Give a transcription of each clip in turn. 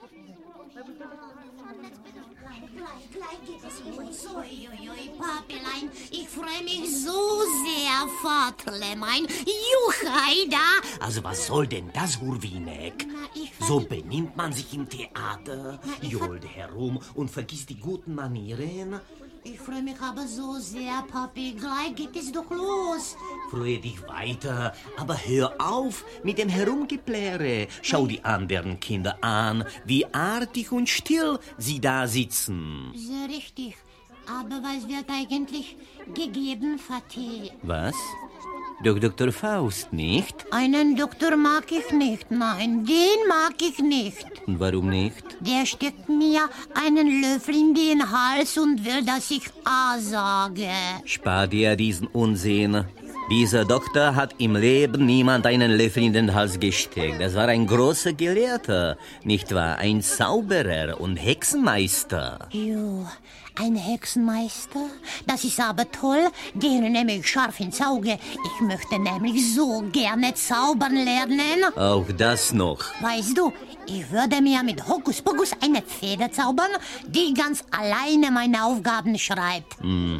Papelein, ich freue mich so sehr, Vaterlein. Juchheida! Also was soll denn das, Hurwinek? So benimmt man sich im Theater, johlt herum und vergisst die guten Manieren. Ich freue mich aber so sehr, Papi. Gleich geht es doch los. Freue dich weiter, aber hör auf mit dem Herumgepläre. Schau die anderen Kinder an, wie artig und still sie da sitzen. Sehr richtig. Aber was wird eigentlich gegeben, Vati? Was? Doch Dr. Faust nicht? Einen Doktor mag ich nicht, nein, den mag ich nicht. Und warum nicht? Der steckt mir einen Löffel in den Hals und will, dass ich A sage. Spar dir diesen Unsinn. Dieser Doktor hat im Leben niemand einen Löffel in den Hals gesteckt. Das war ein großer Gelehrter, nicht wahr? Ein Zauberer und Hexenmeister. Jo, ein Hexenmeister? Das ist aber toll. Den nehme ich scharf ins Auge. Ich möchte nämlich so gerne zaubern lernen. Auch das noch. Weißt du, ich würde mir mit Hokuspokus eine Feder zaubern, die ganz alleine meine Aufgaben schreibt.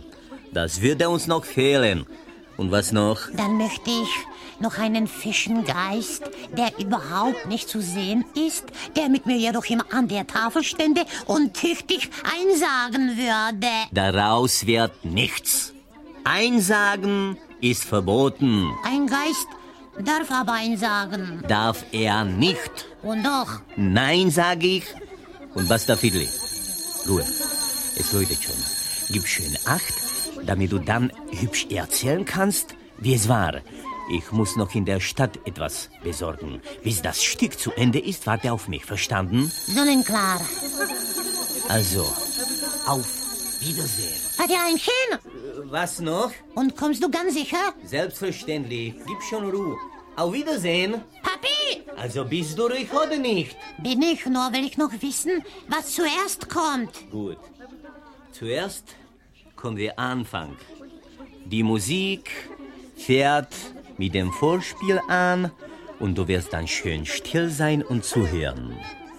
Das würde uns noch fehlen. Und was noch? Dann möchte ich noch einen Fischengeist, der überhaupt nicht zu sehen ist, der mit mir jedoch immer an der Tafel stände und tüchtig einsagen würde. Daraus wird nichts. Einsagen ist verboten. Ein Geist darf aber einsagen. Darf er nicht. Und doch. Nein, sag ich. Und basta Fiddli. Ruhe. Es läutet schon. Gib schön Acht, damit du dann hübsch erzählen kannst, wie es war. Ich muss noch in der Stadt etwas besorgen. Bis das Stück zu Ende ist, warte auf mich. Verstanden? Sonnenklar. Also, auf Wiedersehen. Vatereinchen! Was noch? Und kommst du ganz sicher? Selbstverständlich. Gib schon Ruhe. Auf Wiedersehen. Papi! Also bist du ruhig oder nicht? Bin ich, nur will ich noch wissen, was zuerst kommt. Gut. Zuerst kommt der Anfang. Die Musik fährt mit dem Vorspiel an und du wirst dann schön still sein und zuhören.